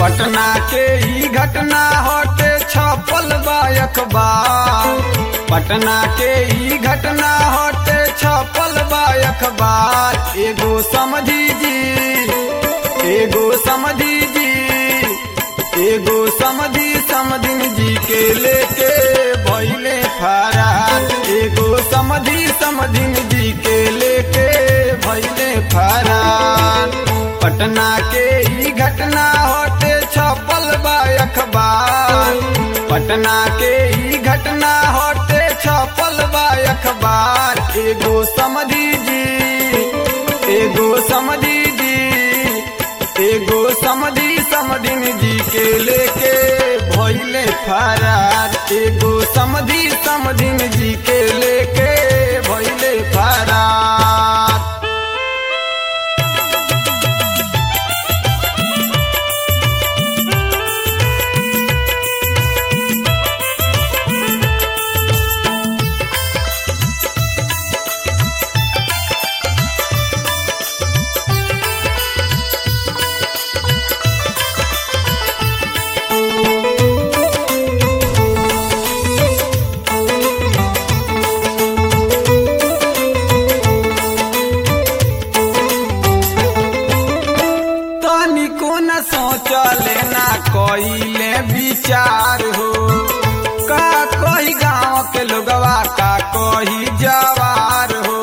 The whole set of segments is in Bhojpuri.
पटना के ही घटना होते छपल बा अखबार। पटना के ही घटना होते छपल बा अखबार। एगो समझी जी, एगो समझी जी, एगो समझी समधिन जी के लेके भइले फरार। एगो समझी समधिन जी के लेके भइले फरार। पटना के ही घटना होते छपल बा अखबार। पटना के ही घटना होते छपल बा अखबार। एगो समझी जी, एगो समझी जी, एगो समझी समधिन जी के लेके भइले फरार। एगो समझी समधिन जी के लेके भइले फरार। सोचले ना कइले विचार हो। का कही गाँव के लोगवा, का कही जवार हो।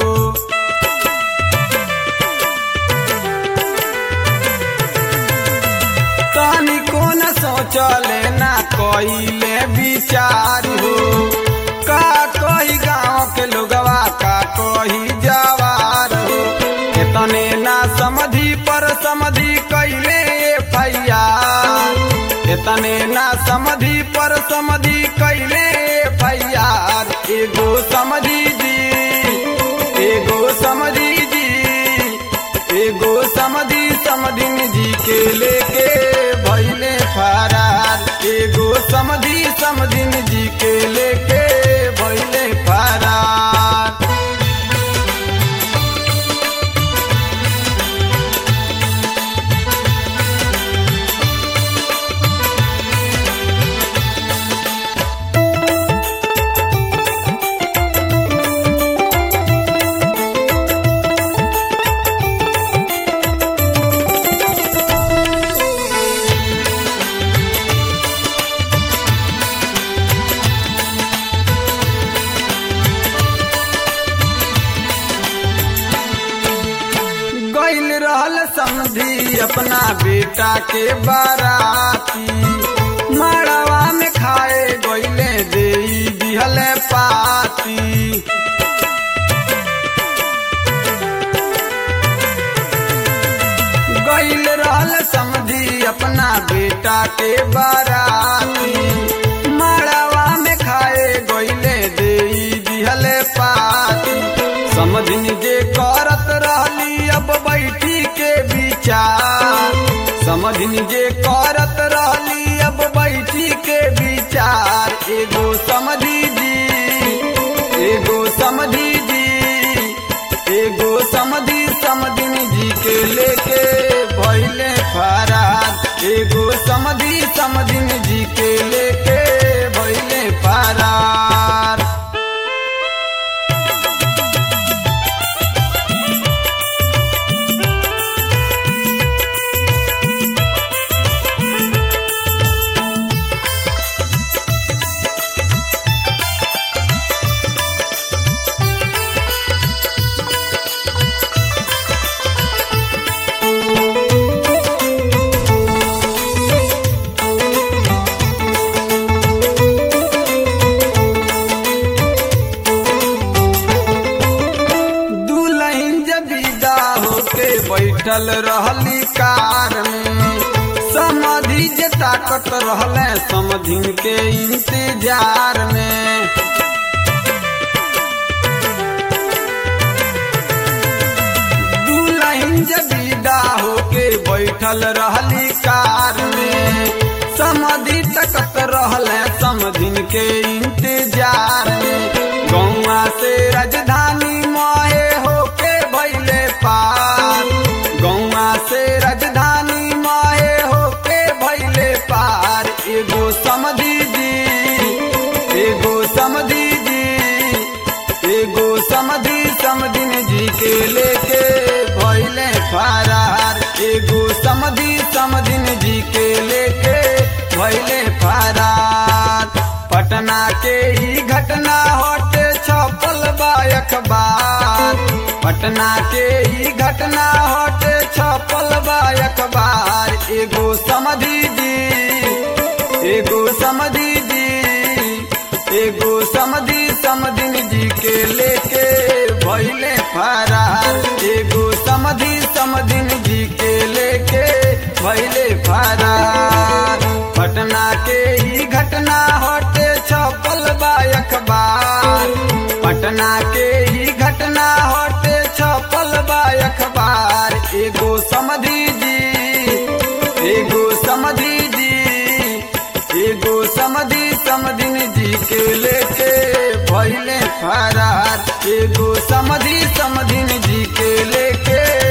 तनिको न सोचले ना कइले विचार हो। का कही गाँव के लोगवा, का कही जवार हो। इतने ना समझी पर समझी कइले इतने ना समझी पर समझी कइले फैयार। एगो समझी जी, एगो समझी जी, एगो समझी समधिन जी के लेके भइले फरार। एगो समझी समधिन जी के लेके भइले फरार। गइल रहल समधी अपना बेटा के बाराती। मड़वा में खाए गइले देई दिहले पाती। गइल रहल समधी अपना बेटा के बाराती। मड़वा में खाए गइले देई दिहले पाती। समधिन जे करत रहली अब बैठी के विचार। समधिन जे करत रहली अब बैठी के विचार। एगो समझी जी, एगो समझी जी, एगो समझी समधिन जी के लेके भइले फरार। एगो समझी समधिन जी के लेके भइले फरार। बैठल रहली कार में समधी जे ताकत रहले समधिन के इंतजार में। दुल्हन जे विदा होके बैठल रहली कार में समधी ताकत रहले समधिन के इंतजार में। गौवा से राजधानी मोहे होके भइले पार। गौवा से राजधानी माहे होके भइले एगो समधी समधिन जी के लेके भइले फरार। पटना के ही घटना होते छपल बा अखबार। पटना के ही घटना होते छपल बा अखबार। एगो समधी जी, एगो समधी जी, एगो समधी समधिन जी के लेके भइले फरार। एगो समधी समधिन जी के लेके भइले फरार। पटना के ही घटना होते छपल बा अखबार। पटना के ही घटना होते छपल बा अखबार। एगो समधी जी, एगो समधी जी, एगो समधी समधिन जी के लेके भइले फरार। एगो समधी समधिन जी के लेके